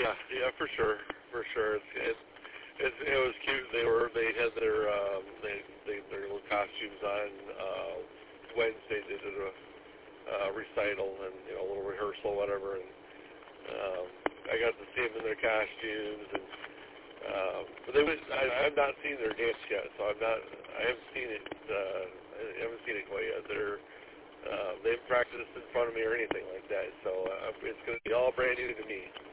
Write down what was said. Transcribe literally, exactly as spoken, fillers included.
Yeah, yeah, for sure, for sure. It's, it, it, it was cute. They were they had their um, they, they their little costumes on uh, Wednesday. They did a uh, recital and you know a little rehearsal, whatever. And um, I got to see them in their costumes. And um, but they was I, I've not seen their dance yet, so I'm not. I haven't seen it. Uh, I haven't seen it quite yet. They're uh, they've practiced in front of me or anything like that, so uh, it's going to be all brand new to me.